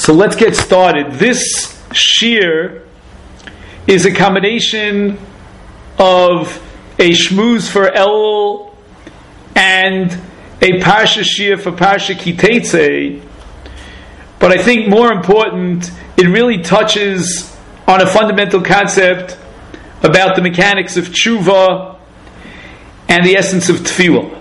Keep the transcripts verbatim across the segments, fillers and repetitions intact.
So let's get started. This shir is a combination of a shmuz for Elul and a parsha shir for parsha Kiteitzei. But I think more important, it really touches on a fundamental concept about the mechanics of tshuva and the essence of tefillah.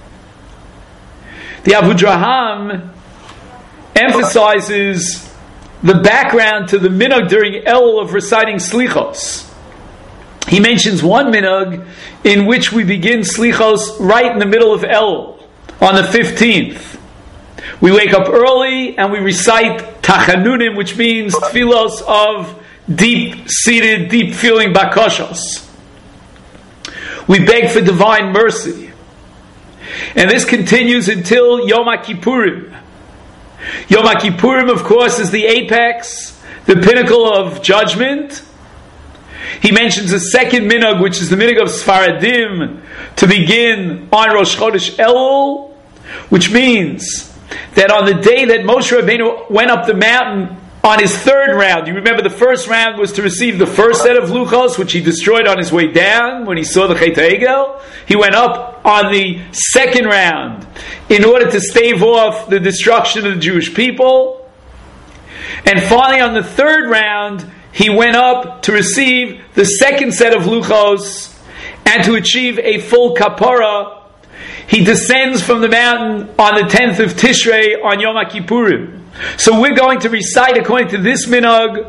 The Avudraham emphasizes the background to the minhag during Elul of reciting slichos. He mentions one minhag in which we begin slichos right in the middle of Elul, on the fifteenth. We wake up early and we recite tachanunim, which means tefillos of deep-seated, deep-feeling bakoshos. We beg for divine mercy. And this continues until Yom HaKippurim. Yom HaKippurim, of course, is the apex, the pinnacle of judgment. He mentions a second minhag, which is the minhag of Sfaradim, to begin on Rosh Chodesh Elul, which means that on the day that Moshe Rabbeinu went up the mountain on his third round, you remember the first round was to receive the first set of luchos, which he destroyed on his way down when he saw the Chet HaEgel. He went up on the second round in order to stave off the destruction of the Jewish people. And finally, on the third round, he went up to receive the second set of luchos and to achieve a full kapara. He descends from the mountain on the tenth of Tishrei on Yom HaKippurim. So we're going to recite, according to this minhag,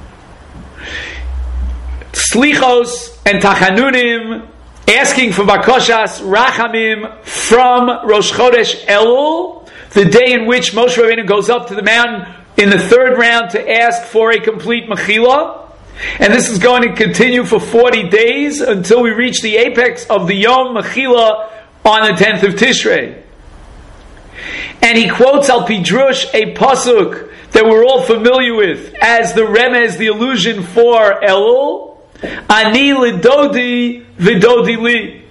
slichos and tachanunim, asking for bakoshas rachamim from Rosh Chodesh Elul, the day in which Moshe Rabbeinu goes up to the mountain in the third round to ask for a complete mechila. And this is going to continue for forty days until we reach the apex of the Yom Mechila on the tenth of Tishrei. And he quotes Al Pidrush a pasuk that we're all familiar with as the remez, the allusion for Elul, Ani lidodi vidodi li.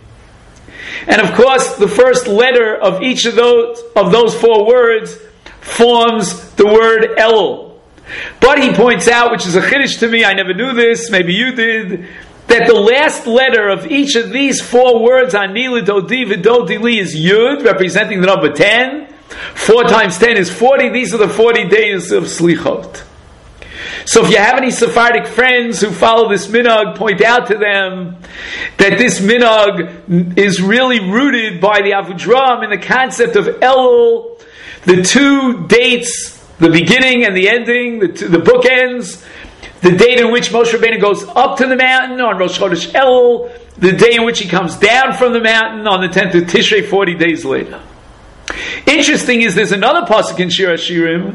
And of course, the first letter of each of those of those four words forms the word Elul. But he points out, which is a chiddush to me, I never knew this, maybe you did, that the last letter of each of these four words, Ani lidodi vidodi li, is Yud, representing the number ten. Four times ten is forty. These are the forty days of Slichot. So if you have any Sephardic friends who follow this minhag, point out to them that this minhag is really rooted by the Avudraham in the concept of Elul, the two dates, the beginning and the ending, the, two, the bookends, the date in which Moshe Rabbeinu goes up to the mountain on Rosh Chodesh Elul, the day in which he comes down from the mountain on the tenth of Tishrei, forty days later. Interesting is there's another pasuk in Shir HaShirim,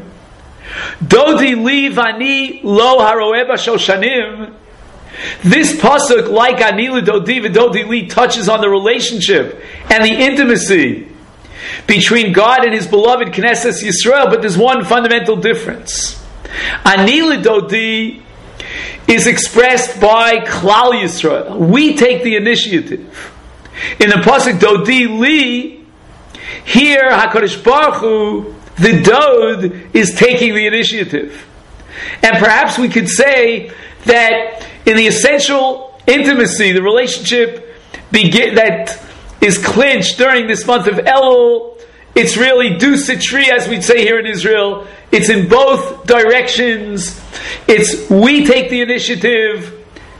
Dodi li vani lo haroeh b'shoshanim. This pasuk, like Ani lidodi v'dodi li, touches on the relationship and the intimacy between God and His beloved Knesset Yisrael, but there's one fundamental difference. Ani lidodi is expressed by Klal Yisrael. We take the initiative. In the pasuk Dodi li, here, HaKadosh Baruch Hu, the Dod, is taking the initiative. And perhaps we could say that in the essential intimacy, the relationship begin, that is clinched during this month of Elul, it's really du sitri, as we'd say here in Israel. It's in both directions. It's we take the initiative,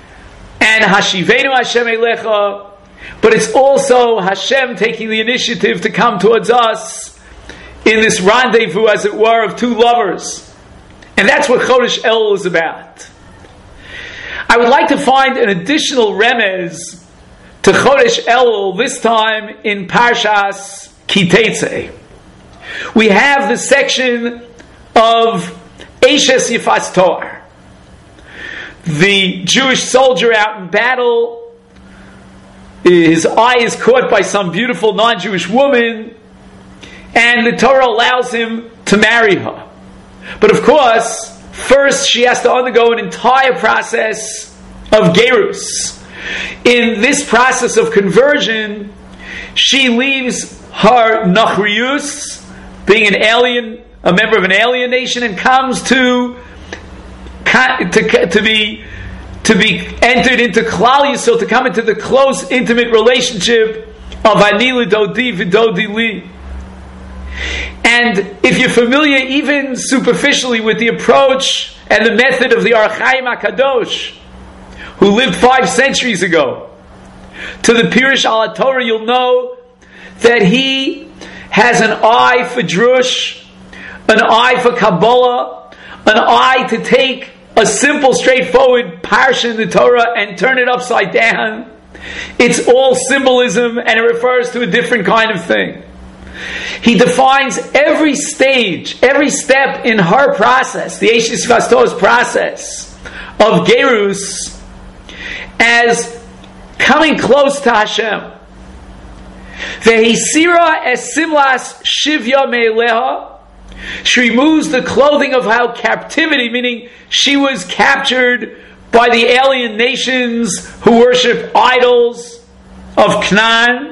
and Hashivenu Hashem Elecha, but it's also Hashem taking the initiative to come towards us in this rendezvous, as it were, of two lovers. And that's what Chodesh Elul is about. I would like to find an additional remez to Chodesh Elul, this time in Parshas Kiteitzei. We have the section of Eishes Yifas Toar, the Jewish soldier out in battle. His eye is caught by some beautiful non-Jewish woman, and the Torah allows him to marry her. But of course, first she has to undergo an entire process of gerus. In this process of conversion, she leaves her nachrius, being an alien a member of an alien nation, and comes to to, to be to be entered into Klal Yisrael, to come into the close, intimate relationship of Ani L'Dodi V'Dodi Li. And if you're familiar, even superficially, with the approach and the method of the Or Chaim HaKadosh, who lived five centuries ago, to the Pirush Al HaTorah, you'll know that he has an eye for drush, an eye for Kabbalah, an eye to take a simple, straightforward parsha in the Torah and turn it upside down. It's all symbolism, and it refers to a different kind of thing. He defines every stage, every step in her process, the Eishes Vasto's process of Gerus, as coming close to Hashem. Vehisira es simlas shivya me'eleha. She removes the clothing of her captivity, meaning she was captured by the alien nations who worship idols of Canaan.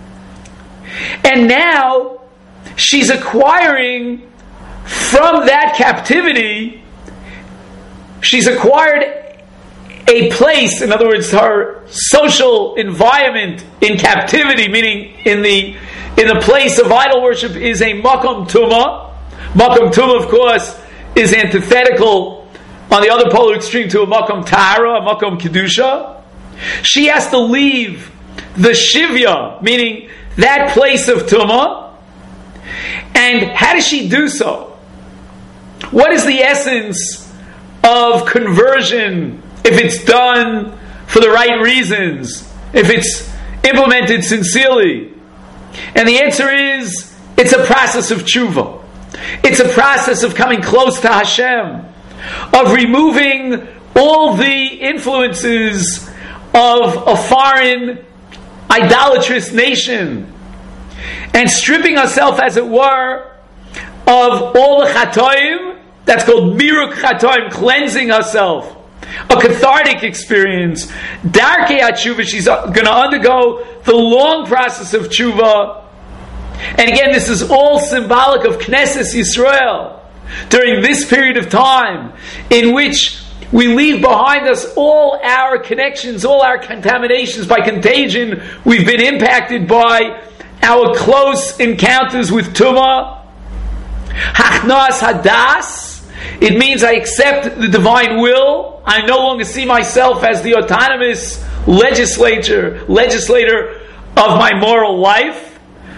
And now she's acquiring from that captivity, she's acquired a place, in other words, her social environment in captivity, meaning in the in the place of idol worship, is a makom tumah. Makom tumah, of course, is antithetical on the other polar extreme to a makom tahara, a makom kedusha. She has to leave the shivya, meaning that place of tumah. And how does she do so? What is the essence of conversion if it's done for the right reasons, if it's implemented sincerely? And the answer is, it's a process of tshuva. It's a process of coming close to Hashem, of removing all the influences of a foreign, idolatrous nation, and stripping herself, as it were, of all the chatoim. That's called miruk chatoim, cleansing herself. A cathartic experience. Darkei HaTshuva, she's going to undergo the long process of tshuva. And again, this is all symbolic of Knesset Yisrael, during this period of time in which we leave behind us all our connections, all our contaminations by contagion. We've been impacted by our close encounters with Tumah. Hachnas Hadas. It means I accept the divine will. I no longer see myself as the autonomous legislator, legislator of my moral life.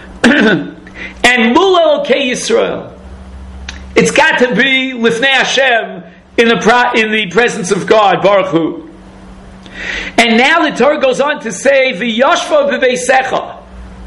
And Mul Elokei Yisrael. It's got to be Lifnei Hashem, in the pro- in the presence of God, Baruch Hu. And now the Torah goes on to say, V'yashva b'veisecha.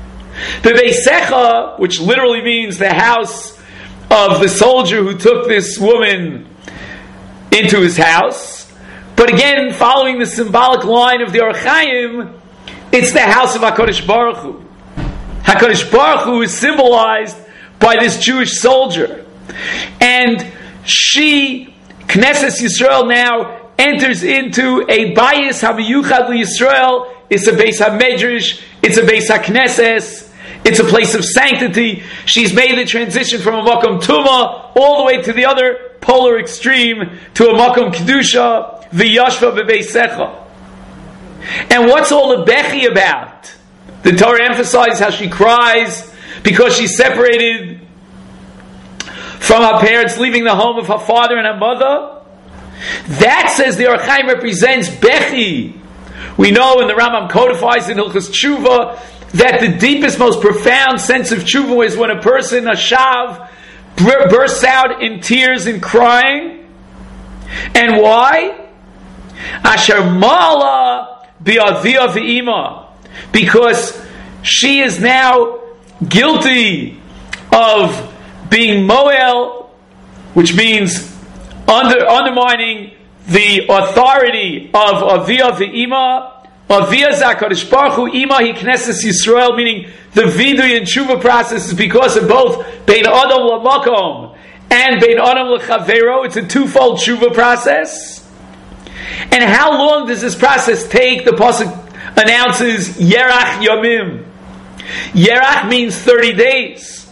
B'veisecha, which literally means the house of the soldier who took this woman into his house. But again, following the symbolic line of the Or Chaim, it's the house of HaKadosh Baruch Hu. HaKadosh Baruch Hu is symbolized by this Jewish soldier. And she, Knesset Yisrael, now enters into a bayis hamiyuchad liYisrael. It's a beis hamedrash, it's a beis haknesses, it's a place of sanctity. She's made the transition from a makom tumah all the way to the other polar extreme, to a makom kedusha, v'yashva b'veisecha. And what's all the bechi about? The Torah emphasizes how she cries because she's separated from her parents, leaving the home of her father and her mother. That, says the Or Chaim, represents bechi. We know, and the Rambam codifies in Hilchos Tshuva, that the deepest, most profound sense of tshuva is when a person, a shav, bursts out in tears and crying. And why? Asher mala bi'avia v'ima. Because she is now guilty of being moel, which means under, undermining the authority of Avia V'ima. Avia HaKadosh Baruch Hu, Ima Hi Knesset Yisrael, meaning the vidui and tshuva process is because of both Bein Adam L'Makom and Bein Adam L'Chavero. It's a twofold tshuva process. And how long does this process take? The pasuk announces Yerach Yomim. Yerach means thirty days.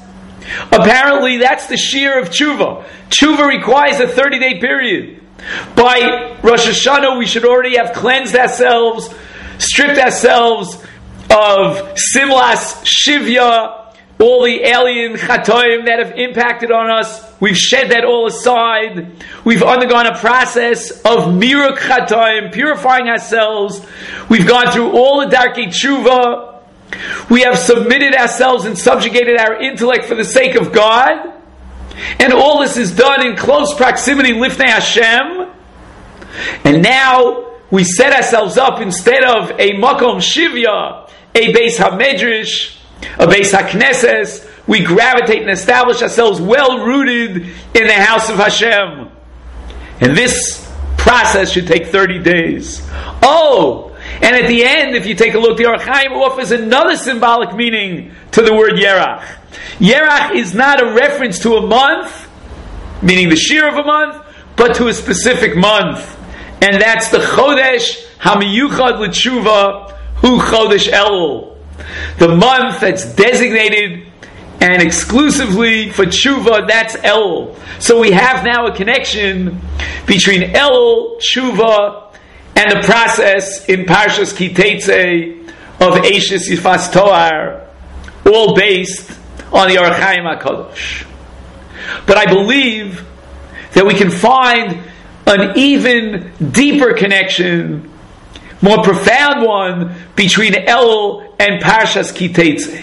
Apparently, that's the shear of tshuva. Tshuva requires a thirty-day period. By Rosh Hashanah, we should already have cleansed ourselves, stripped ourselves of simlas, shivya, all the alien chatoim that have impacted on us. We've shed that all aside. We've undergone a process of miruk chatoim, purifying ourselves. We've gone through all the darkei tshuva. We have submitted ourselves and subjugated our intellect for the sake of God. And all this is done in close proximity, lifnei Hashem. And now we set ourselves up instead of a makom shivya, a beis hamedrash, a beis haknesses. We gravitate and establish ourselves well rooted in the house of Hashem. And this process should take thirty days. Oh! And at the end, if you take a look, the Orach Chaim offers another symbolic meaning to the word Yerach. Yerach is not a reference to a month, meaning the shear of a month, but to a specific month. And that's the Chodesh HaMiyuchad L'Tshuva Hu Chodesh Elul. The month that's designated and exclusively for Tshuva, that's Elul. So we have now a connection between Elul, Tshuva, and the process in Parshas Ki Teitzei of Eishes Yifas Toar, all based on the Orach Chaim HaKadosh. But I believe that we can find an even deeper connection, more profound one, between Elul and Parshas Ki Teitzei.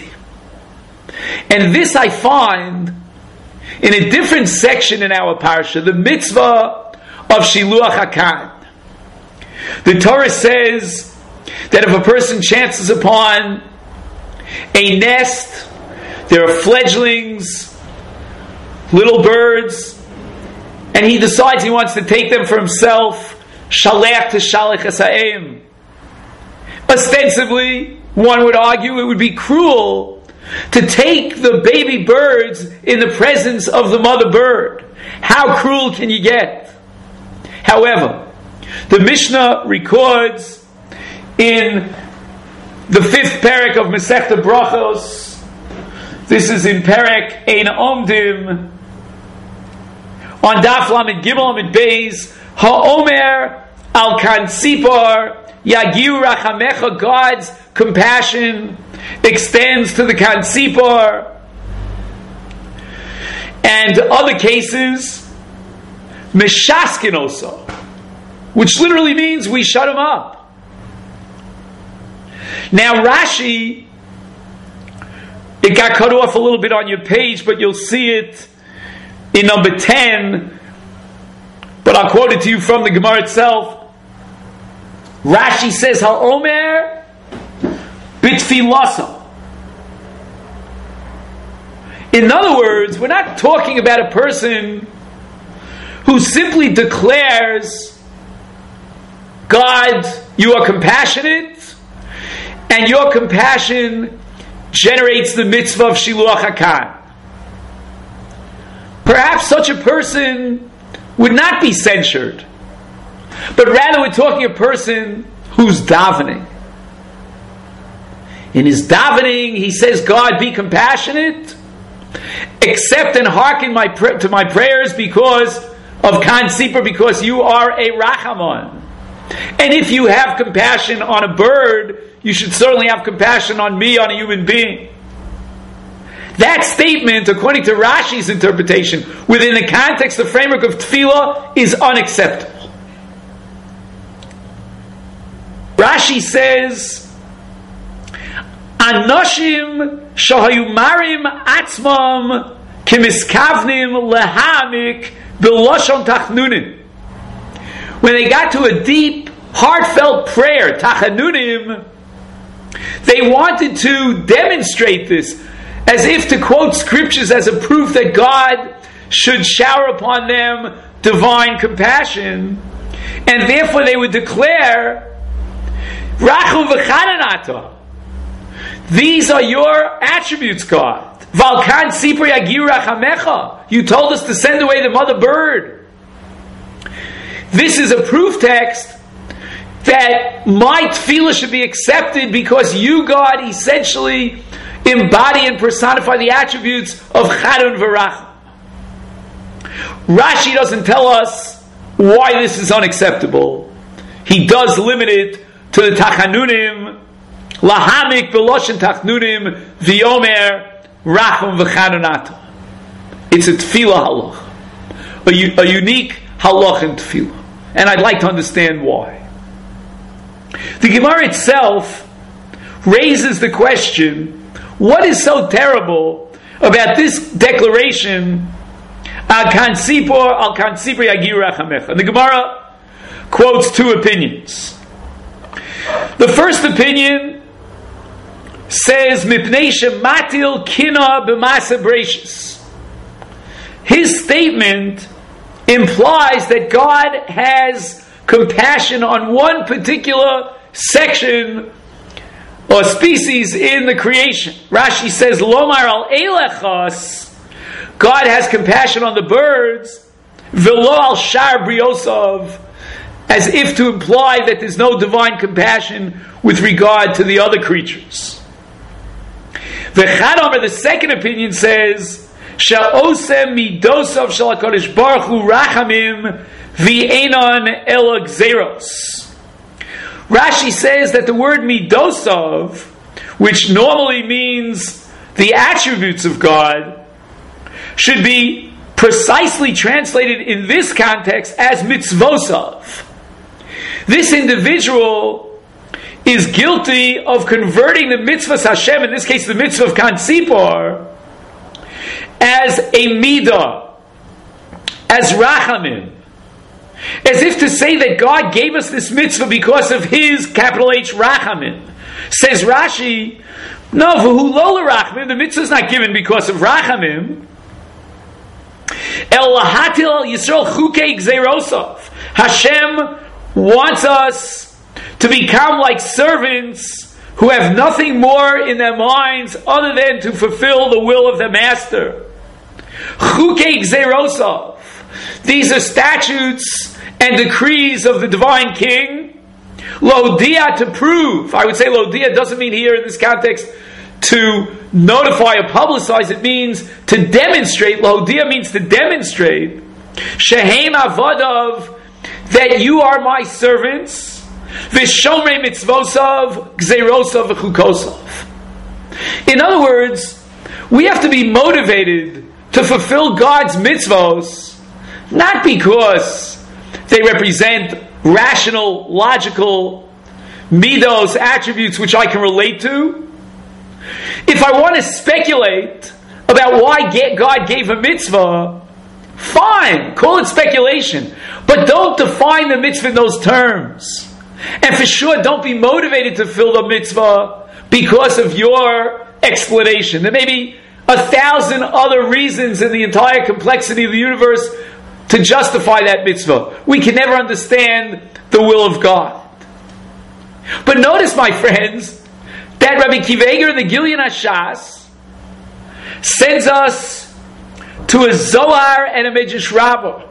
And this I find in a different section in our Parsha, the mitzvah of Shiluach HaKan. The Torah says that if a person chances upon a nest, there are fledglings, little birds, and he decides he wants to take them for himself, shalech to shalech hasa'im. Ostensibly, one would argue it would be cruel to take the baby birds in the presence of the mother bird. How cruel can you get? However, the Mishnah records in the fifth perek of Masechta Brachos, this is in perek Ein Omdim, on Daf Lamed Gimel Lamed Beis, Ha'omer al kan tzipor yagiu rachamecha, God's compassion extends to the kan tzipor. And other cases, Meshaskin also, which literally means we shut him up. Now Rashi, it got cut off a little bit on your page, but you'll see it in number ten, but I'll quote it to you from the Gemara itself. Rashi says, Ha'omer bitfilasa. In other words, we're not talking about a person who simply declares, God, you are compassionate, and your compassion generates the mitzvah of Shiluach HaKan. Perhaps such a person would not be censured, but rather we're talking a person who's davening. In his davening, he says, God, be compassionate, accept and hearken my pr- to my prayers because of Kan Tzipor, because you are a Rachamon. And if you have compassion on a bird, you should certainly have compassion on me, on a human being. That statement, according to Rashi's interpretation, within the context, the framework of tefillah, is unacceptable. Rashi says, Anoshim shahayumarim atzmam kimiskavnim lehamik b'loshon tachnunim. When they got to a deep, heartfelt prayer, tachanunim, they wanted to demonstrate this, as if to quote scriptures as a proof that God should shower upon them divine compassion, and therefore they would declare, Rachum v'chananata, these are your attributes, God. Valkan tzipor yagiu rachamecha, you told us to send away the mother bird. This is a proof text that my tefillah should be accepted because you, God, essentially embody and personify the attributes of Chadon v'Racham. Rashi doesn't tell us why this is unacceptable. He does limit it to the Tachanunim, Lahamik v'loshen Tachanunim v'yomer Rachum v'Chadonata. It's a tefillah halach, a, a unique halach in tefillah. And I'd like to understand why. The Gemara itself raises the question, what is so terrible about this declaration, Al kan sipor, al kan sipor yagir rachamecha? And the Gemara quotes two opinions. The first opinion says, Mipnei shematil kina b'masa breishis. His statement implies that God has compassion on one particular section or species in the creation. Rashi says, Lomar al elechas, God has compassion on the birds, velo al shar briosov, as if to imply that there's no divine compassion with regard to the other creatures. The Chadomer, the second opinion, says, Sha'osem midosav shel HaKadosh Baruch Hu rachamim v'enon ela gzeros. Rashi says that the word midosav, which normally means the attributes of God, should be precisely translated in this context as mitzvosav. This individual is guilty of converting the mitzvahs Hashem, in this case the mitzvah of Kan Sipor, as a midah, as rachamim, as if to say that God gave us this mitzvah because of His, capital H, rachamim. Says Rashi, no, v'hu lo l'rachamim, the mitzvah is not given because of rachamim. El lahatil al Yisrael chukei gzeirosov. Hashem wants us to become like servants who have nothing more in their minds other than to fulfill the will of the master. Chukei gzeirosov. These are statutes and decrees of the divine king. Lodia, to prove. I would say lodia doesn't mean here in this context to notify or publicize. It means to demonstrate. Lodia means to demonstrate. Shehem avadav, that you are my servants. V'shomrei mitzvosav gzeirosav v'chukosav. In other words, we have to be motivated to fulfill God's mitzvos, not because they represent rational, logical midos, attributes which I can relate to. If I want to speculate about why God gave a mitzvah, fine, call it speculation, but don't define the mitzvah in those terms. And for sure, don't be motivated to fulfill the mitzvah because of your explanation. There may be a thousand other reasons in the entire complexity of the universe to justify that mitzvah. We can never understand the will of God. But notice, my friends, that Rabbi Akiva Eiger in the Gilyon HaShas sends us to a Zohar and a Medrash Rabbah.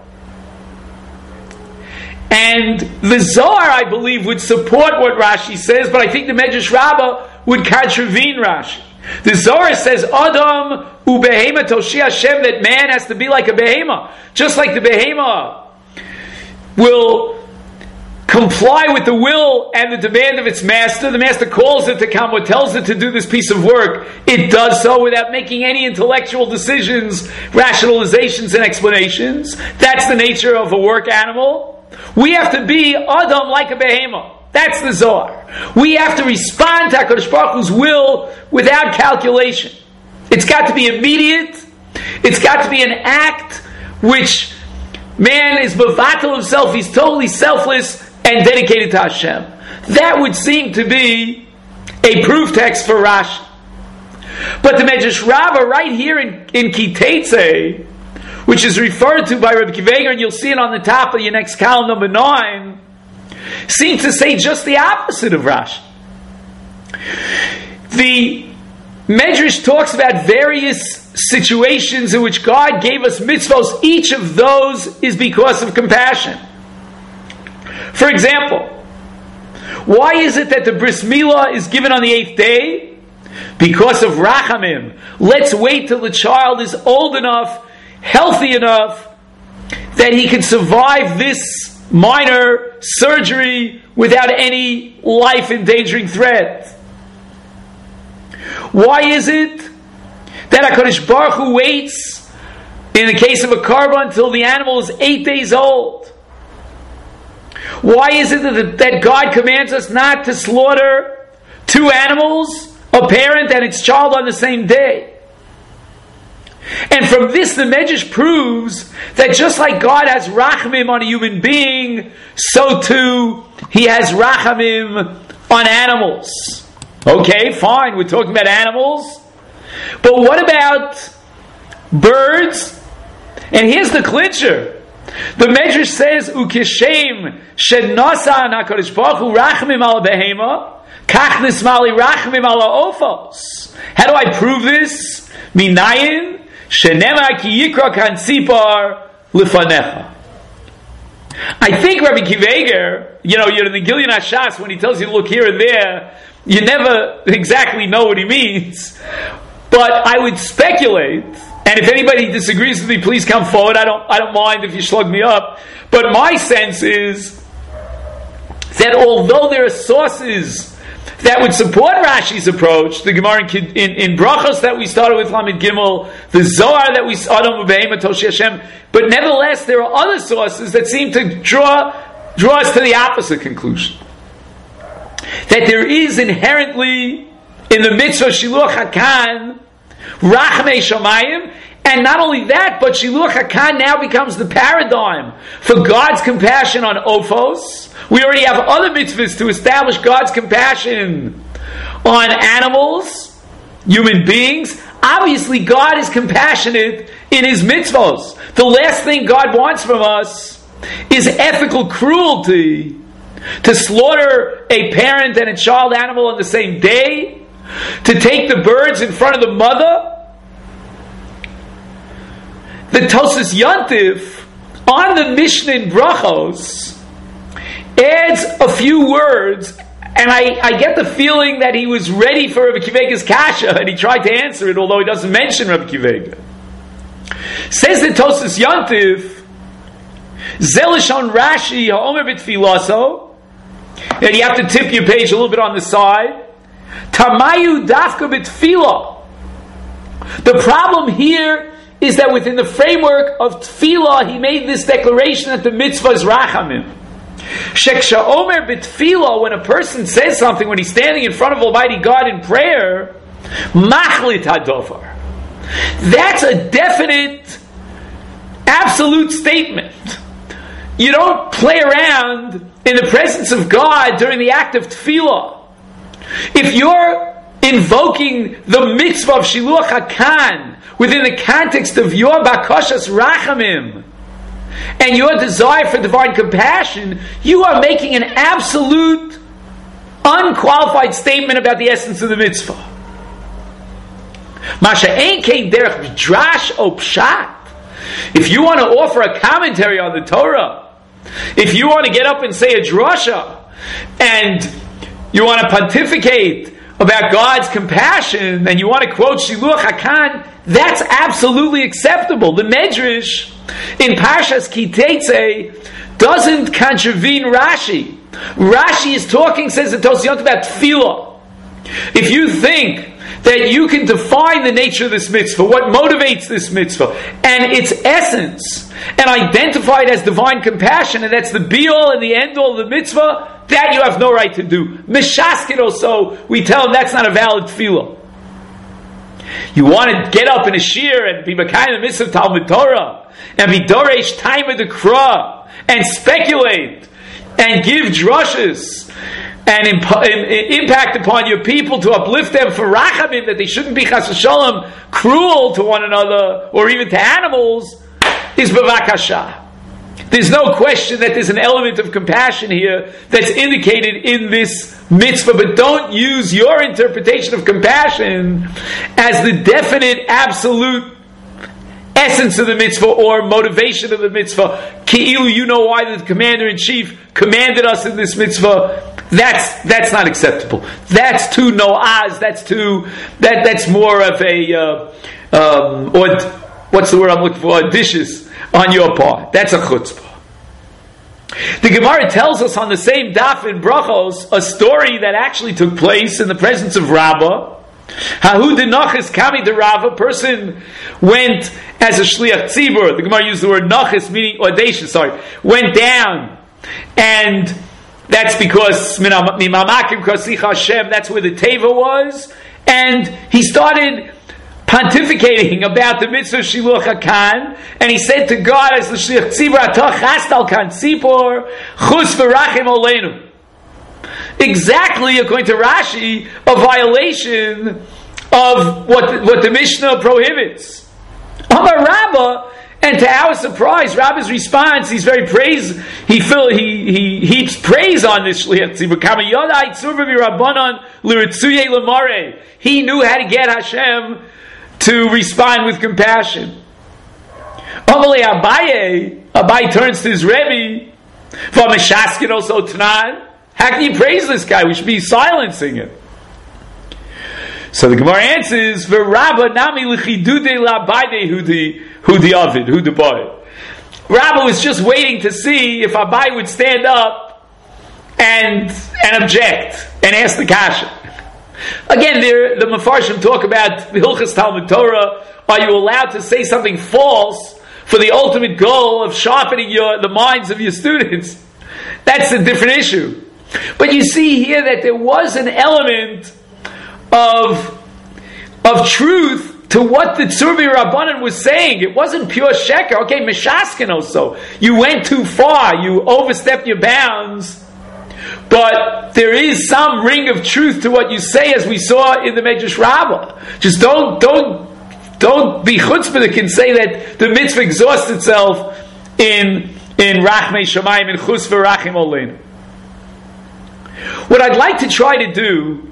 And the Zohar, I believe, would support what Rashi says, but I think the Medrash Rabbah would contravene Rashi. The Zohar says, Adam ubehema toshi Hashem, that man has to be like a behema. Just like the behema will comply with the will and the demand of its master. The master calls it to come or tells it to do this piece of work. It does so without making any intellectual decisions, rationalizations, and explanations. That's the nature of a work animal. We have to be Adam like a behema. That's the Zohar. We have to respond to HaKadosh Baruch Hu's will without calculation. It's got to be immediate. It's got to be an act which man is mevatel himself. He's totally selfless and dedicated to Hashem. That would seem to be a proof text for Rashi. But the Medrash Rabbah right here in, in Kiteitzei, which is referred to by Rabbi Akiva Eiger, and you'll see it on the top of your next column, number nine, seems to say just the opposite of Rashi. The Medrash talks about various situations in which God gave us mitzvos. Each of those is because of compassion. For example, why is it that the bris milah is given on the eighth day? because of rachamim. Let's wait till the child is old enough, healthy enough, that he can survive this minor surgery without any life-endangering threat. Why is it that HaKadosh Baruch Hu waits, in the case of a korban, until the animal is eight days old? Why is it that, that God commands us not to slaughter two animals, a parent and its child, on the same day? And from this, the Medrash proves that just like God has rachamim on a human being, so too He has rachamim on animals. Okay, fine, we're talking about animals. But what about birds? And here's the clincher. The Medrash says, "Ukishem shenasa nakadosh baruch hu rachamim al behema, kach nismali rachamim al ofos." How do I prove this? Minayin shenema ki yikra kan sipar lifanecha. I think Rabbi Kiveger, you know, you're in the Gilyon HaShas, when he tells you to look here and there, you never exactly know what he means. But I would speculate, and if anybody disagrees with me, please come forward. I don't, I don't mind if you slug me up. But my sense is that although there are sources that would support Rashi's approach, the Gemara in, in, in Brachos that we started with Lamed Gimel, the Zohar that we started with Behema Toshi Hashem, but nevertheless there are other sources that seem to draw draw us to the opposite conclusion. That there is inherently in the mitzvah Shiluach HaKan Rachmei Shamayim, and not only that, but Shiluach HaKan now becomes the paradigm for God's compassion on Ophos. We already have other mitzvahs to establish God's compassion on animals, human beings. Obviously, God is compassionate in His mitzvahs. The last thing God wants from us is ethical cruelty, to slaughter a parent and a child animal on the same day, to take the birds in front of the mother. The Tosas Yontif on the Mishnah in Brachos adds a few words, and I, I get the feeling that he was ready for Rabbi Kivega's kasha, and he tried to answer it, although he doesn't mention Rabbi Kivega. Says the Tosas Yontif, Zelishon Rashi Ha'omer B'Tfilaso, and you have to tip your page a little bit on the side. Tamayu Dafka B'Tfilah. The problem here is that within the framework of Tfilah, he made this declaration that the mitzvah is Rachamim. Sheksha Omer B'Tfilah, when a person says something, when he's standing in front of Almighty God in prayer, Machlit Hadofar. That's a definite, absolute statement. You don't play around in the presence of God during the act of tefillah. If you're invoking the mitzvah of Shiluach HaKan within the context of your bakashas rachamim and your desire for divine compassion, you are making an absolute, unqualified statement about the essence of the mitzvah. Masha ein kein derech drash o pshat. If you want to offer a commentary on the Torah, if you want to get up and say a drasha, and you want to pontificate about God's compassion, and you want to quote Shiluach HaKan, that's absolutely acceptable. The Medrash in Parshas Ki Teitzei doesn't contravene Rashi. Rashi is talking, says the Tosiyot, about tefillah. If you think that you can define the nature of this mitzvah, what motivates this mitzvah, and its essence, and identify it as divine compassion, and that's the be-all and the end-all of the mitzvah, that you have no right to do. Mishaskin also, we tell him that's not a valid tefillah. You want to get up in a shir and be Mekayim the mitzvah of Talmud Torah, and be Doresh time of the Krah, and speculate, and give drushes, and imp- impact upon your people to uplift them for rachamim, that they shouldn't be chas v'shalom cruel to one another or even to animals, is b'vakasha. There's no question that there's an element of compassion here that's indicated in this mitzvah, but don't use your interpretation of compassion as the definite, absolute essence of the mitzvah or motivation of the mitzvah. Ki'ilu, you know why the commander-in-chief commanded us in this mitzvah. That's that's not acceptable. That's too noaz. That's too that that's more of a uh, um, or what's the word I'm looking for? Audacious on your part. That's a chutzpah. The Gemara tells us on the same daf in Brachos a story that actually took place in the presence of Rabbah. Hahu denachis kami de Rav, a person went as a shliach tzibur. The Gemara used the word nachis, meaning audacious. Sorry, went down, and that's because mimamakim krasich Hashem. That's where the teva was, and he started pontificating about the mitzvah shiluach hakan, and he said to God as the shliach tzibur, atah chastal kan tzipor chus v'rachim oleinu. Exactly, according to Rashi, a violation of what, what the Mishnah prohibits. Amar Rabbah, and to our surprise, Rabbah's response, he's very praise, he fill, he he heaps praise on this shliach tzibur. Kama yodai tzurva v'rabbanon l'ritzuye l'mareh. He knew how to get Hashem to respond with compassion. Amalei Abaye, Abaye turns to his Rebbe, v'ameshaskin also tnan. How can you praise this guy? We should be silencing him. So the Gemara answers, "V'Rabba nami l'chidude la'Abaye hudi hudi avid hudi boy." Rabba was just waiting to see if Abaye would stand up and and object and ask the kasha. Again, there the Mefarshim talk about the Hilchas Talmud Torah. Are you allowed to say something false for the ultimate goal of sharpening your the minds of your students? That's a different issue. But you see here that there was an element of, of truth to what the Tzurvi Rabbanan was saying. It wasn't pure sheker. Okay, Meshaskin also. You went too far. You overstepped your bounds. But there is some ring of truth to what you say, as we saw in the Medrash Rabbah. Just don't, don't, don't be chutzpahdik and say that the mitzvah exhausts itself in, in Rachmei Shamayim and Chus v'Rachim Oleinu. What I'd like to try to do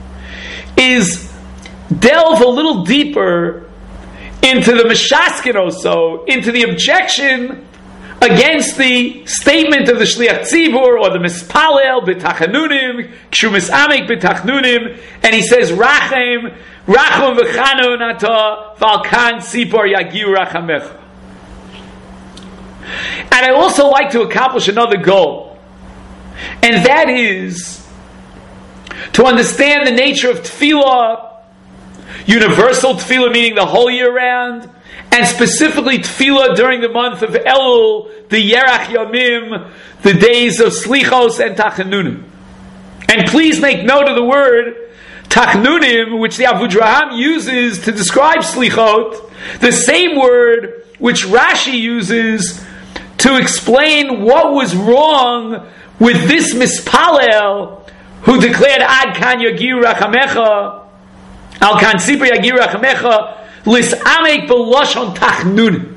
is delve a little deeper into the Meshaskin also, into the objection against the statement of the Shliach Tzibur or the Mispalel b'tachanunim, kshu misamek b'tachnunim, and he says Rachem, Rachum v'chanu nata v'alkan tzipor yagiu rachamecha. And I also like to accomplish another goal. And that is to understand the nature of tefillah, universal tefillah meaning the whole year round, and specifically tefillah during the month of Elul, the Yerach Yamim, the days of Slichos and Tachanunim. And please make note of the word Tachanunim, which the Avudraham uses to describe Slichot, the same word which Rashi uses to explain what was wrong with this mispalel who declared Ad kan yagiu rachamecha, Al kan sipur yagiu rachamecha, lisamek b'lashon tachnun.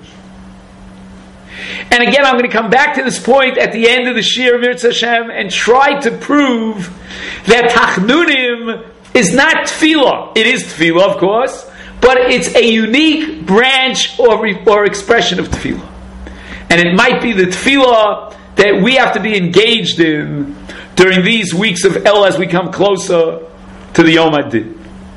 And again, I'm going to come back to this point at the end of the Shir Mirza Hashem and try to prove that tachnunim is not tefillah. It is tefillah, of course, but it's a unique branch or, or expression of tefillah. And it might be the tefillah that we have to be engaged in during these weeks of El as we come closer to the Yom Hadin.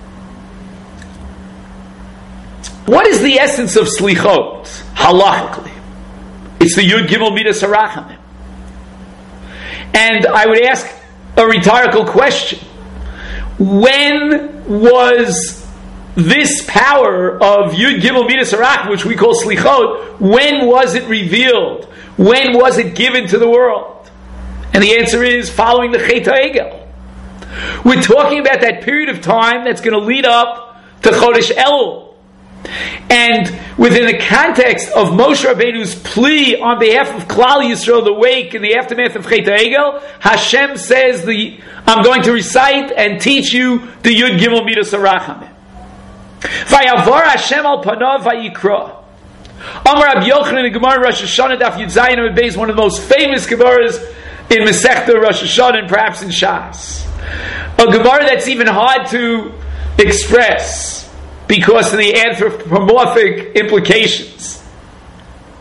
What is the essence of slichot, halachically? It's the Yud Gimel Midas Harachamim. And I would ask a rhetorical question. When was this power of Yud Gimel Midas Harachamim, which we call slichot, when was it revealed? When was it given to the world? And the answer is following the Chet HaEgel. We're talking about that period of time that's going to lead up to Chodesh Elul. And within the context of Moshe Rabbeinu's plea on behalf of Klal Yisrael, the wake in the aftermath of Chet HaEgel, Hashem says, the, I'm going to recite and teach you the Yud Gimel Midas Harachamim. Vayavar Hashem al panav vayikra. Amar Rabbi Yochanan in the Gemara Rosh Hashanah Daf Yud Zayin Amud Beis, one of the most famous Gemaras in Masechta Rosh Hashanah and perhaps in Shas. A Gemara that's even hard to express because of the anthropomorphic implications.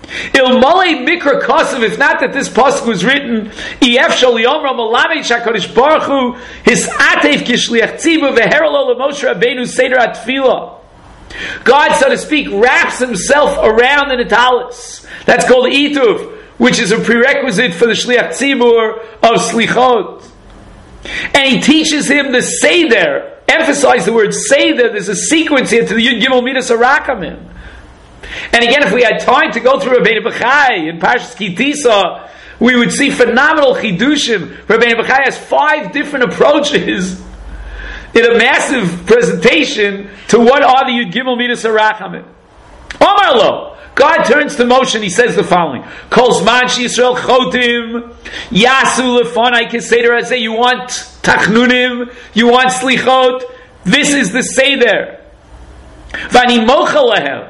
Ilmale mikra kosev, if not that this pasuk was written, ef shel yomra malamed shakadosh baruch hu his atev kishliach tzivu veheralo leMoshe Rabbeinu seder atfilah. God, so to speak, wraps himself around the natalis. That's called ituv, which is a prerequisite for the shliach tzibur of slichot. And he teaches him the seder. Emphasize the word seder. There's a sequence here to the Yud Gimel Midas HaRachamim. And again, if we had time to go through Rabbeinu Bechai in Parshas Ki Tisa, we would see phenomenal chidushim. Rabbeinu Bechai has five different approaches in a massive presentation to what are the Yud Gimel Midas HaRachamim. Omar lo, God turns to Moshe and he says the following: Kol zman sheYisrael chotim yasu lefonai keseder hazeh. You want tachnunim, you want slichot. This is the seder. Vani mocha lehem.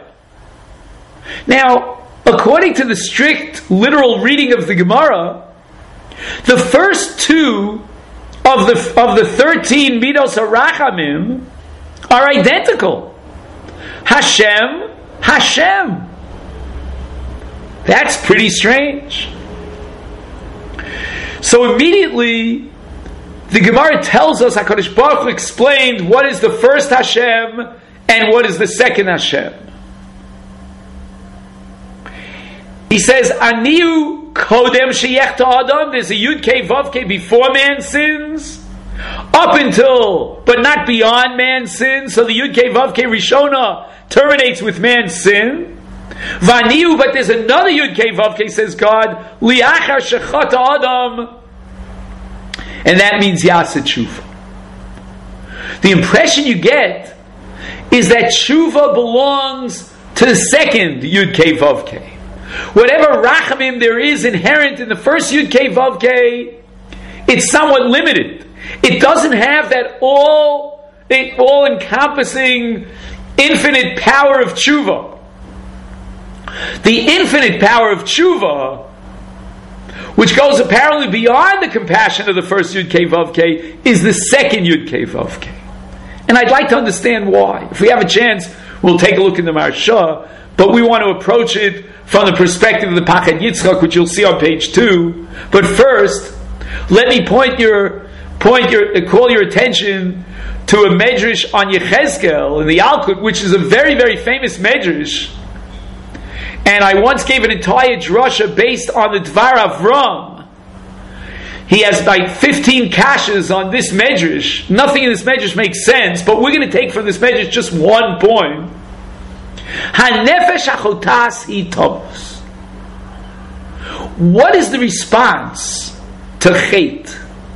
Now, according to the strict literal reading of the Gemara, the first two of the of the thirteen midos harachamim are identical. Hashem, Hashem. That's pretty strange. So immediately, the Gemara tells us HaKadosh Baruch Hu explained what is the first Hashem and what is the second Hashem. He says, Aniu kodem sheyech adam. There's a Yud Kei Vav Kei before man sins, up until, but not beyond man's sin. So the Yud Kei Vav Kei Rishona terminates with man's sin. Vaniu, but there's another Yud Kei Vav Kei, says God, liachar shechata adam, and that means Yaseh Tshuva. The impression you get is that Tshuva belongs to the second Yud Kei Vav Kei. Whatever rachamim there is inherent in the first Yud Kei Vav Kei, it's somewhat limited. It doesn't have that all, all encompassing infinite power of tshuva. The infinite power of tshuva, which goes apparently beyond the compassion of the first Yud Kei Vav Kei, is the second Yud Kei Vav Kei. And I'd like to understand why. If we have a chance, we'll take a look in the Maharsha, but we want to approach it from the perspective of the Pachad Yitzchak, which you'll see on page two. But first, let me point your point your call your attention to a medrash on Yechezkel in the Yalkut, which is a very, very famous medrash. And I once gave an entire drasha based on the Dvar Avram. He has like fifteen kashas on this medrash. Nothing in this medrash makes sense, but we're going to take from this medrash just one point. HaNefesh HaChotas Hi Tovos. What is the response to Chet?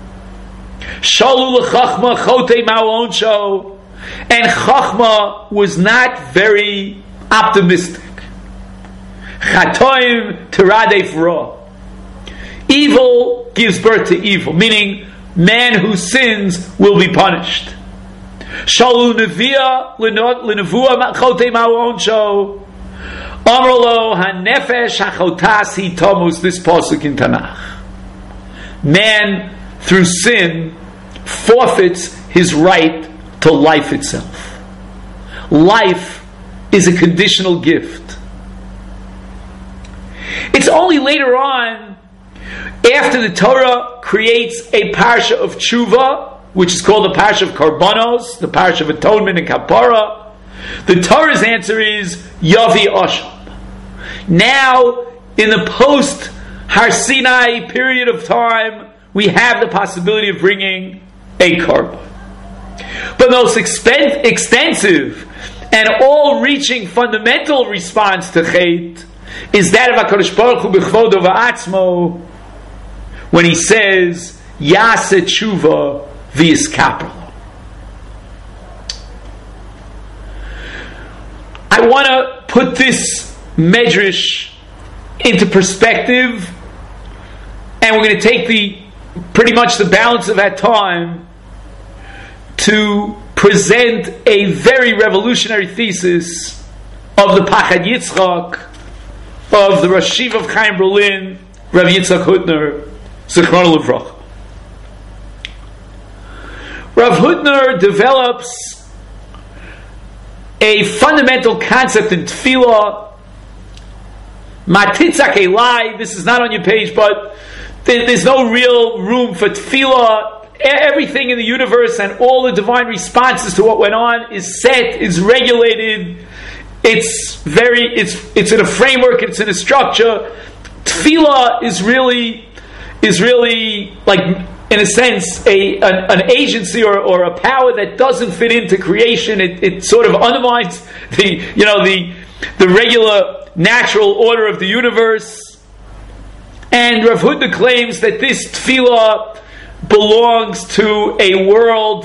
Shalu l'chachma chotei ma'onsho. And Chachma was not very optimistic. Chatoim teradef ra. Evil gives birth to evil, meaning man who sins will be punished. Shalu nevia l'nevua chotei ma'onsho. Amrlo hanefesh hachotas hi tamus. This pasuk in Tanakh. Man through sin forfeits his right to life itself. Life is a conditional gift. It's only later on, after the Torah creates a parsha of tshuva, which is called the parsha of karbanos, the parsha of atonement and kapara, the Torah's answer is yavi asham. Now, in the post Har Sinai period of time, we have the possibility of bringing a korban. But the most expen- extensive and all-reaching fundamental response to Chet is that of HaKadosh Baruch Hu b'chvodo v'atzmo, when he says, Yaseh tshuva v'yiskapelo. I want to put this medrash into perspective, and we're going to take the pretty much the balance of that time to present a very revolutionary thesis of the Pachad Yitzchak, of the Rosh Yeshiva of Chaim Berlin, Rav Yitzchak Hutner, Zichrono Livracha. Rav Hutner develops a fundamental concept in Tefillah Matitzak Elai, this is not on your page, but there, there's no real room for tefillah. Everything in the universe and all the divine responses to what went on is set, is regulated. It's very, it's it's in a framework, it's in a structure. Tefillah is really, is really like, in a sense, a an, an agency or, or a power that doesn't fit into creation. It, it sort of undermines the, you know, the the regular natural order of the universe. And Rav Hutner claims that this tefillah belongs to a world,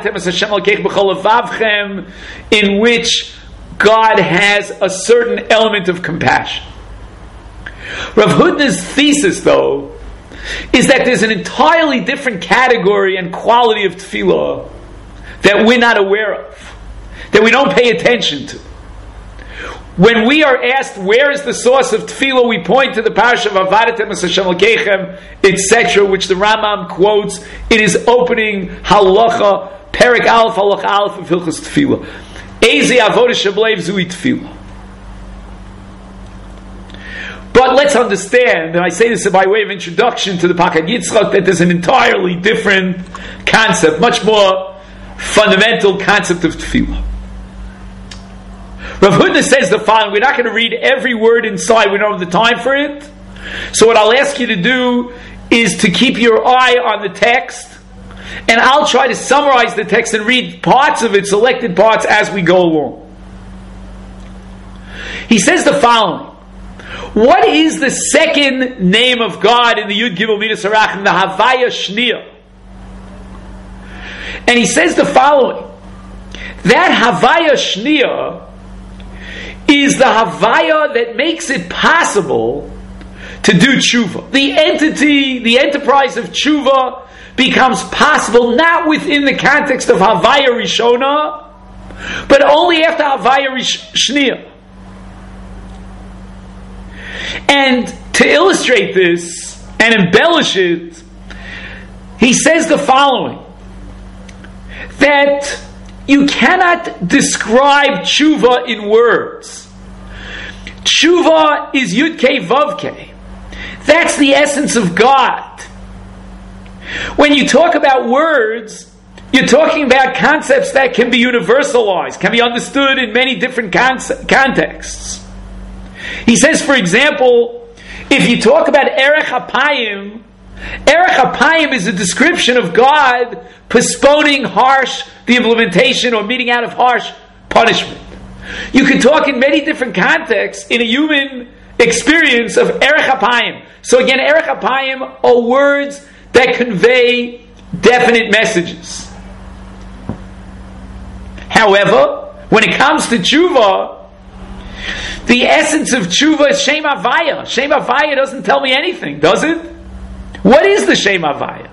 in which God has a certain element of compassion. Rav Hutner's thesis, though, is that there's an entirely different category and quality of tefillah that we're not aware of, that we don't pay attention to. When we are asked where is the source of tefillah, we point to the parasha of Avadatem es Hashem Elokechem, et cetera, which the Rambam quotes. It is opening halacha, Perek Aleph, halacha Aleph of Hilchos Tefillah. Ezi avodah shebleiv zui tefillah. But let's understand, and I say this by way of introduction to the Pakad Yitzchak, that there's an entirely different concept, much more fundamental concept of tefillah. Rav Hutner says the following. We're not going to read every word inside. We don't have the time for it. So what I'll ask you to do is to keep your eye on the text, and I'll try to summarize the text and read parts of it, selected parts, as we go along. He says the following. What is the second name of God in the Yud Gimel Midas Harachim, the Havaya Shnia? And he says the following. That Havaya Shnia is the Havaya that makes it possible to do tshuva. The entity, the enterprise of tshuva becomes possible not within the context of Havaya Rishona, but only after Havaya Shnia. And to illustrate this and embellish it, he says the following, that you cannot describe tshuva in words. Tshuva is Yud Kei Vav Kei. That's the essence of God. When you talk about words, you're talking about concepts that can be universalized, can be understood in many different conce- contexts. He says, for example, if you talk about Erech HaPayim, Erech HaPayim is a description of God postponing harsh, the implementation or meting out of harsh punishment. You can talk in many different contexts in a human experience of Erech HaPayim. So again, Erech HaPayim are words that convey definite messages. However, when it comes to tshuva, the essence of tshuva is Shem Havaya. Shem Havaya doesn't tell me anything, does it? What is the Shem Havaya?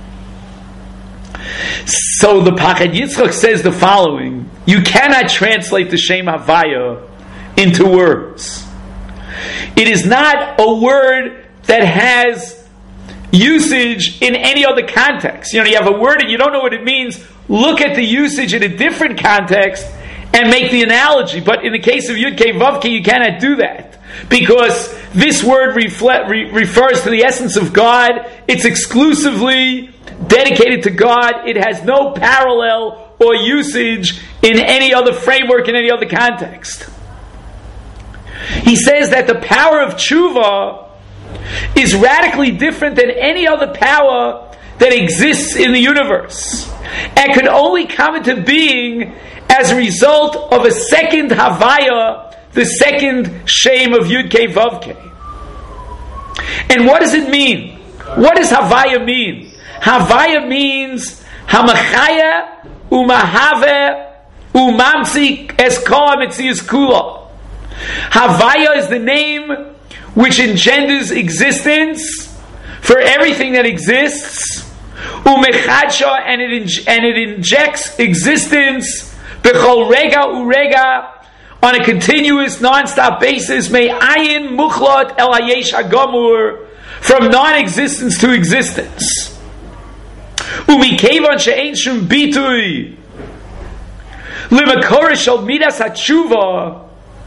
So the Pakad Yitzchak says the following. You cannot translate the Shem Havaya into words. It is not a word that has usage in any other context. You know, you have a word and you don't know what it means. Look at the usage in a different context and make the analogy. But in the case of Yud Kei Vav Kei, you cannot do that. Because this word refle- re- refers to the essence of God. It's exclusively dedicated to God. It has no parallel or usage in any other framework, in any other context. He says that the power of tshuva is radically different than any other power that exists in the universe, and could only come into being as a result of a second Havaya, the second Shem of Yud Kei Vav Kei. And what does it mean? What does Havaya mean? Havaya means Hamachaya Umahave Umamsik Eskoa Metzius Kula. Havaya is the name which engenders existence for everything that exists. Umechadsha, and it in, and it injects existence b'chol rega urega, on a continuous, non-stop basis. May ayin muchlot el hayesh hagamur, from non-existence to existence. Umikevan she'ein shum bitui l'makorish al midas hatshuva.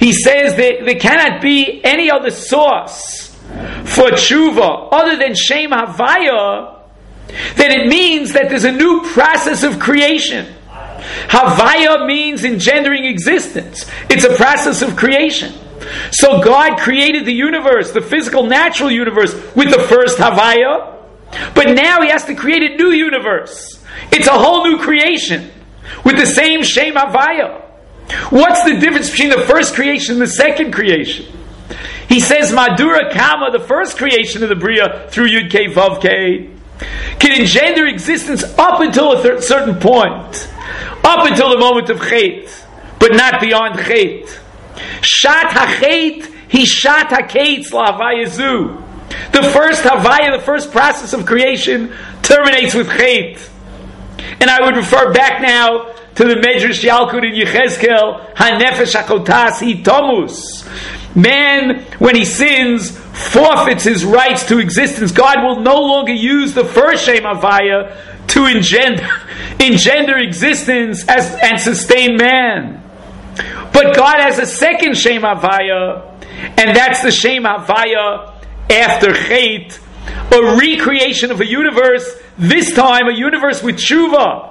he says that there cannot be any other source for tshuva other than Shem Havaya, then it means that there's a new process of creation. Havaya means engendering existence. It's a process of creation. So God created the universe, the physical, natural universe, with the first Havaya, but now He has to create a new universe. It's a whole new creation with the same Shem Havaya. What's the difference between the first creation and the second creation? He says Madura Kama, the first creation of the Bria through Yud Kei Vav Kei, can engender existence up until a th- certain point, up until the moment of Chet, but not beyond Chet. Shat HaChet, He Shat HaKetz LaHavaya Zu. The first Havaya, the first process of creation, terminates with Chet. And I would refer back now to the Medrash Yalkut in Yechezkel, HaNefesh HaChotas Hi Tomus. Man, when he sins, forfeits his rights to existence. God will no longer use the first Shem Havaya to engender, engender existence as, and sustain man. But God has a second Shem Havaya, and that's the Shem Havaya after Chet, a recreation of a universe, this time a universe with tshuva.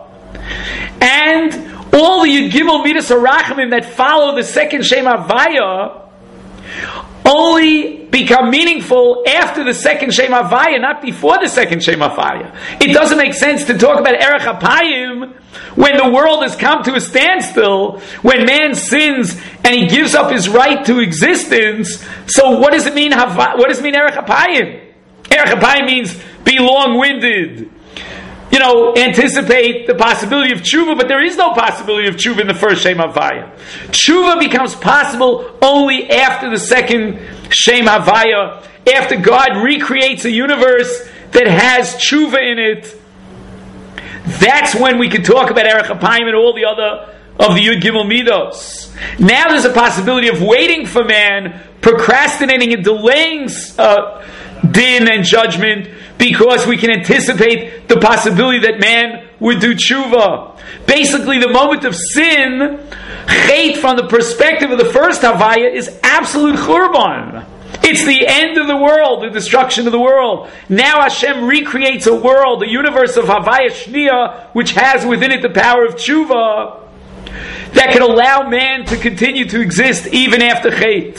And all the Yud Gimel Midas HaRachamim that follow the second Shem Havaya only become meaningful after the second Shem Havaya, not before the second Shem Havaya. It doesn't make sense to talk about Erech HaPayim when the world has come to a standstill, when man sins and he gives up his right to existence. So what does it mean? What does it mean Erech HaPayim? Erech HaPayim means be long-winded. You know, anticipate the possibility of tshuva, but there is no possibility of tshuva in the first Shem Havaya. Tshuva becomes possible only after the second Shem Havaya, after God recreates a universe that has tshuva in it. That's when we can talk about Erech HaPayim and all the other of the Yud Gimel Midos. Now there's a possibility of waiting for man, procrastinating and delaying uh, din and judgment, because we can anticipate the possibility that man would do tshuva. Basically, the moment of sin, Chet, from the perspective of the first Havaya, is absolute churban. It's the end of the world, the destruction of the world. Now Hashem recreates a world, a universe of Havaya Shniya, which has within it the power of tshuva, that can allow man to continue to exist even after Chet.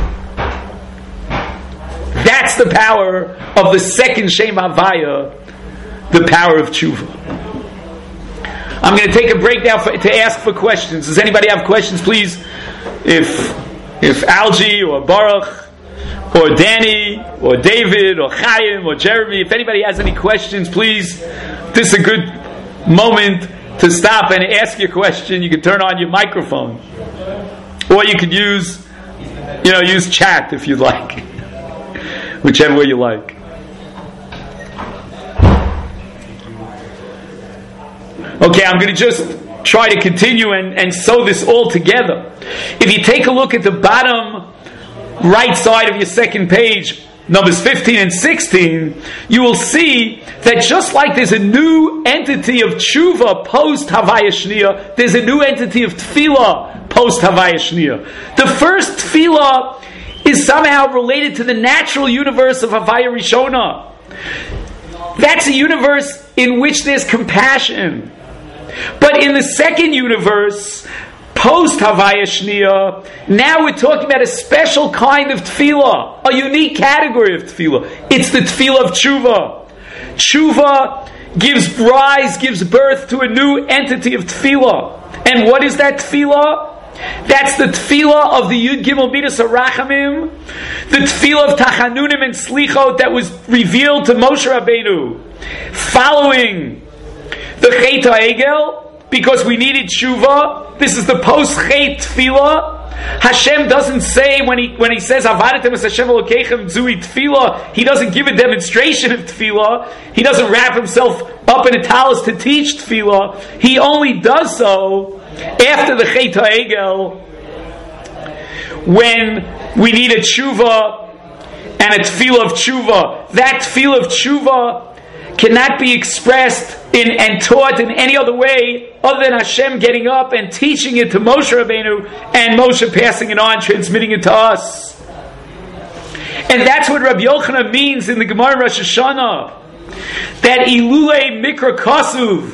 That's the power of the second Shem Havaya, the power of tshuva. I'm going to take a break now for, to ask for questions. Does anybody have questions, please? If if Algie or Baruch or Danny or David or Chaim or Jeremy, if anybody has any questions, please, this is a good moment to stop and ask your question. You can turn on your microphone, or you could use, you know, use chat if you'd like. Whichever way you like. Okay, I'm going to just try to continue and, and sew this all together. If you take a look at the bottom right side of your second page, numbers fifteen and sixteen, you will see that just like there's a new entity of tshuva post Havaya Shniya, there's a new entity of tefillah post Havaya Shniya. The first tefillah is somehow related to the natural universe of Havaya Rishona. That's a universe in which there's compassion. But in the second universe, post Havaya Shniya, now we're talking about a special kind of tefillah, a unique category of tefillah. It's the tefillah of tshuva. Tshuva gives rise, gives birth to a new entity of tefillah. And what is that tefillah? That's the tefillah of the Yud Gimel Midas HaRachamim, the tefillah of Tachanunim and Slichot that was revealed to Moshe Rabbeinu following the Chet HaEgel, because we needed tshuva. This is the post-Chet tefillah. Hashem doesn't say, when he when he says Avadatem es Hashem Elokeichem Zui tefillah, he doesn't give a demonstration of tefillah. He doesn't wrap himself up in a talus to teach tefillah. He only does so after the Chet HaEgel, when we need a tshuva and a tefillah of tshuva. That tefillah of tshuva cannot be expressed in and taught in any other way other than Hashem getting up and teaching it to Moshe Rabbeinu and Moshe passing it on, transmitting it to us. And that's what Rabbi Yochanan means in the Gemara Rosh Hashanah, that Ilule Mikra Kasuv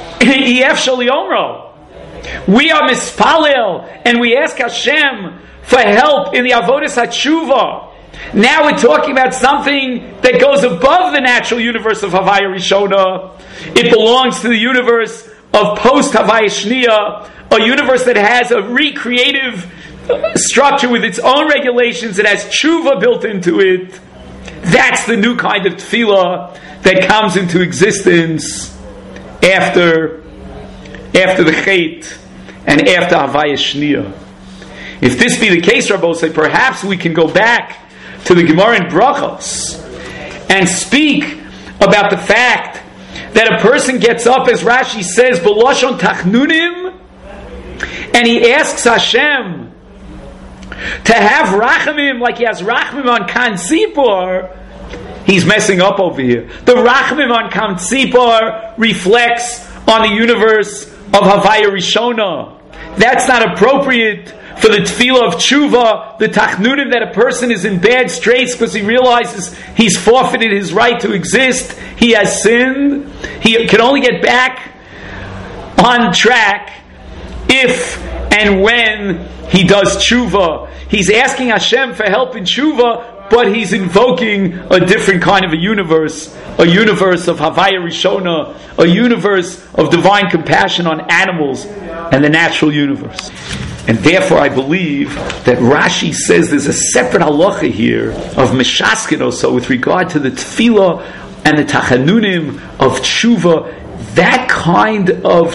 Ef Shali Omro. We are mispalel and we ask Hashem for help in the Avodas HaTshuva. Now we're talking about something that goes above the natural universe of Havaya Rishona. It belongs to the universe of post Havaya Shniya, a universe that has a recreative structure with its own regulations. It has tshuva built into it. That's the new kind of tefillah that comes into existence after after the Chet and after Havaya Shniya. If this be the case, Rabbosai, perhaps we can go back to the Gemara in Brachos and speak about the fact that a person gets up, as Rashi says, B'loshon Tachnunim, and he asks Hashem to have Rachamim like he has Rachamim on Kan Tzipor. He's messing up over here. The Rachamim on Kan Tzipor reflects on the universe of Havaya Rishona. That's not appropriate for the tefillah of tshuva, the tachnunim, that a person is in bad straits because he realizes he's forfeited his right to exist, he has sinned, he can only get back on track if and when he does tshuva. He's asking Hashem for help in tshuva, but he's invoking a different kind of a universe, a universe of Havaya Rishona, a universe of divine compassion on animals and the natural universe. And therefore I believe that Rashi says there's a separate halacha here of Meshaskin also with regard to the tefillah and the tachanunim of tshuva. That kind of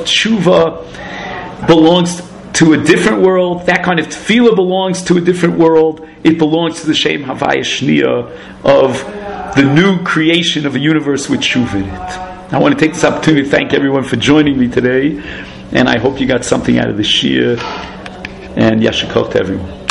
tshuva belongs to a different world. That kind of tefillah belongs to a different world. It belongs to the Shem Havaya Shniya of the new creation of a universe with tshuva in it. I want to take this opportunity to thank everyone for joining me today, and I hope you got something out of the shir. And Yashikot to everyone.